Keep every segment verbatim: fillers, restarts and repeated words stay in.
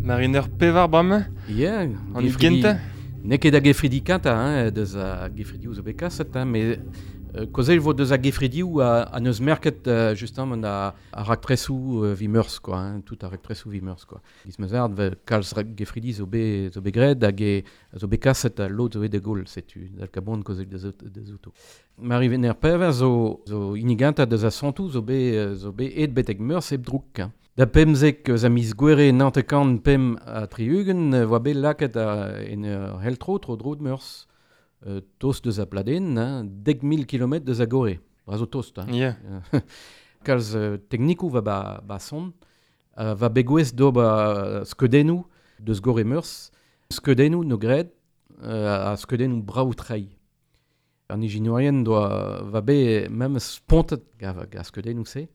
Mariner pevar brame? Yeah, An i genta? Ne ket a gefridi kanta, hein, deus a gefridi zo bet kaset, hein, mais euh, kozel vo deus a gefridi ou a, a neus merket euh, justement a, a raktresou euh, vi meurs, quoi, hein, tout a raktresou vi meurs, quoi. Giz meus ard, kalz gefridi zo be, zo be gred, hag e zo bet kaset a lot zo e de gol, setu, dal kabon kozel deus deus outo. Mariner pevar zo, zo iniganta deus a santou zo be, zo be et betek meurs eb drouk, hein. Da pemzek eus a miz gwere nantekan pem a triugen, euh, voa bet laket a en uh, heltro tro drod meurs. Euh, tost deus a pladen, hein, deg mil kilomet deus a gore. Brazo tost, hein. Yeah. Kalz uh, teknikou va ba, ba son, uh, va begouez do ba skedenou deus gore meurs. Skedenou no gred, uh, a skedenou braou trei. An ijinorien doa va be mem spontet ga, ga skedenou se.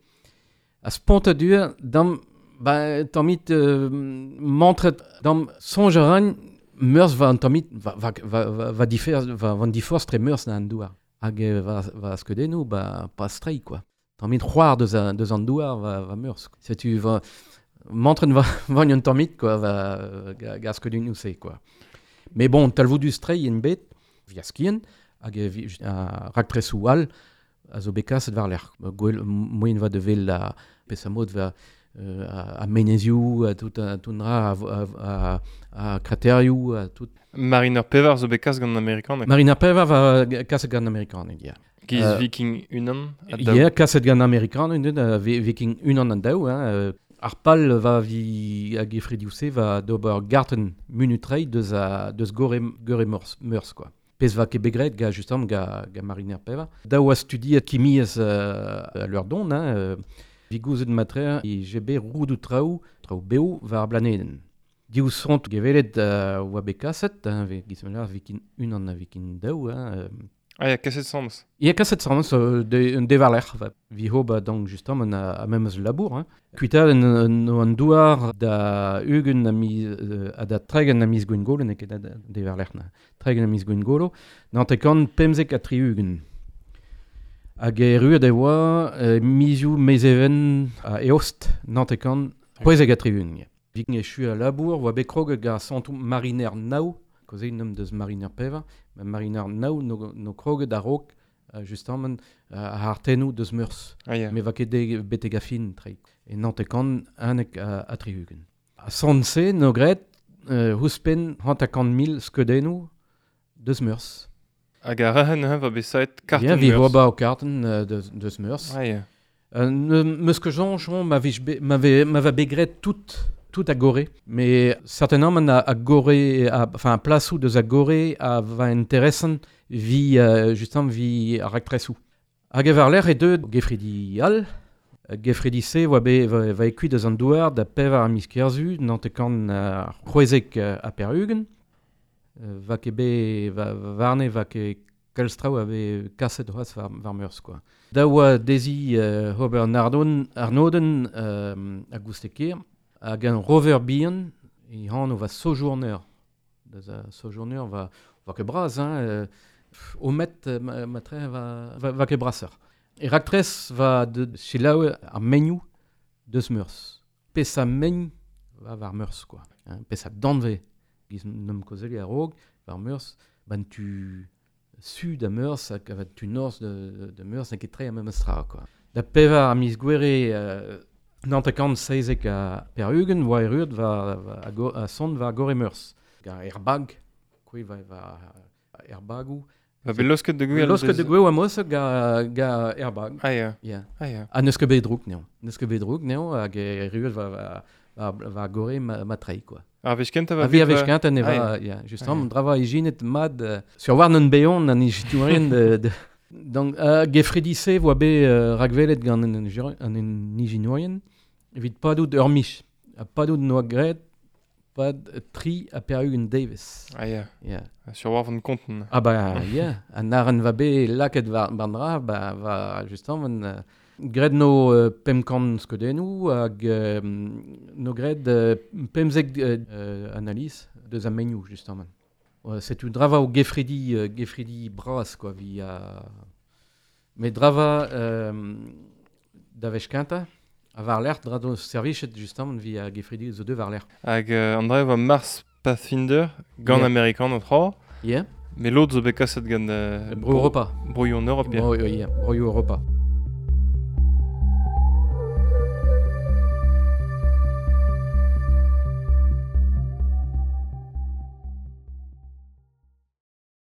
A spontet dur, dam, ba, tamit euh, mantret, dam songeran, meurs va tamit, va, va, va, va, va differ, va, va differ tre meurs na an douar. Hag e va, va skedenou, ba, pas strei, quoi. Tamit c'hoar deus, a, deus an douar va, va meurs. Se tu va, mantret va, va yon tamit, quoi, va, ga, ga skedenou se, quoi. Mais bon, talvou du strei en bet, via skien, hag e a raktresou al, a zo bekaset war l'er. Moyen va devel la pesamod va euh, a, a Meneziou, a tout a tout a, a, a, a Krateriou, a tout. Mariner pevar zo bet kas gant Amerikan? Mariner pevar va kaset gant Amerikan, ja. Giz Uh, viking unan? a daou? Ja, kaset gant Amerikan, uh, viking unan an daou, hein. Uh, ar pal va vi a gefrediou se va d'ober garten munutrei deus a deus gore, gore meurs, meurs, quoi. Pez va ket begret ga justam ga, ga Mariner pevar. Daou a studiet kimiez uh, a leur don, hein. Uh, vi gouzet matrer e jebe roudou traou, traou beo va ar blaneden. Diou sont gevelet uh, oa bet kaset, hein, ve gizmelar vikin unan a vikin daou, hein. Uh, Ah ya, kaset sams. Ia kaset sams uh, de, de var l'er, va. Vi ho ba donc justam an a, a memez labour, hein. Kuita en, en, an douar da ugen a mi, uh, a da tregen a miz gwen golo, ne ket a de var l'er, na. Tregen a miz gwen golo, nantekan pemzek a tri ugen. Hag e ruet e oa uh, mizioù mezeven a eost nantekan poezeg a tri ugen. Viking e chu a labour, oa bet krog ga santou Mariner nao, koze nom deus Mariner pevar, ma Mariner nao no, no kroget a rok uh, justement uh, a hartenou deus meurs. Ah ya. Me va ket de beteg a fin tre. E nantekan anek a, a tri ugen. A sant-se no gret uh, houspen hantakan mil skedenou deus meurs. Hag a rahen va besaet karten Ja, vi meurs. ho ba o karten uh, deus, deus meurs. Ah ya. Euh, Meus que Jean, Jean m'avait m'avait m'avait begret tout tout à gore, mais certainement man a, a gore, a, enfin place où de a gore a va intéressant vi uh, justement vi a raktresou. Hag e var l'er e deud gefridi al, gefridi se oa be va, va ekui deus an douar da pevar a miskerzu nantekan uh, c'hwezek uh, a perugen, uh, va ke be va, va varne va ke kalstrau ave kaset c'hoaz var, var meurs, quoi. Da oa dezi uh, Robert Nardon, Arnauden uh, a goustekir, hag an rover bihan, e han o va sojourner. Deus a sojourner va, va ke braz, hein, uh, o met uh, matre va, va, va ke brasser. E raktres va de chilaou ar meniou deus meurs. Pes a meni va var meurs, quoi. Hein, pes a danve, giz nom kozeli a rog, var meurs, ban tu sud a meurs, hag va tu nors de, de meurs, ne ket tre a mem stra, quoi. Da pevar a miz gwere uh, nantekan seizek a perugen, oa erut va, va a, go, a son va gore meurs. Ga erbag, kwe va, va erbagou. Va be losket de gwell. Losket de gwell a mos ga, ga erbag. Ah ya. Yeah. Ah ya. A neus ket bet drouk neo. Neus ket bet drouk neo, hag erut va, va, va, va gore ma, ma trei, quoi. Ar vez kenta va A vi a bet vez va- kant an eva, Ah, ja, just Ah, an ja. drava ijinet mad, uh, sur war non beon an ijitourien de... de donc, uh, gefredi se voa be uh, ragvelet gant an, an en ijinourien, evit padout ur mich. A padout noa gret, pad uh, tri a perugen Davis. Ah ya. Yeah. Sur war van konten. Ah ba, yeah. An arren va be laket var bandra, ba, va justam an... Uh, gred no uh, pemkan skedenou, hag uh, no gred uh, pemzek uh, uh, analyse deus a meniou, justement. Uh, Setu drava o gefredi, uh, gefredi bras, quoi, vi a... Me drava euh, da vez kanta, A var l'air, drado servichet justement vi a gefridi zo deux var l'air. Hag uh, an dra va Mars Pathfinder, gant Yeah. Amerikan o tra, Yeah. me l'autre zo bet kaset gant uh, Bro Europa. brouillon européen. Bro, yeah. Bro Europa.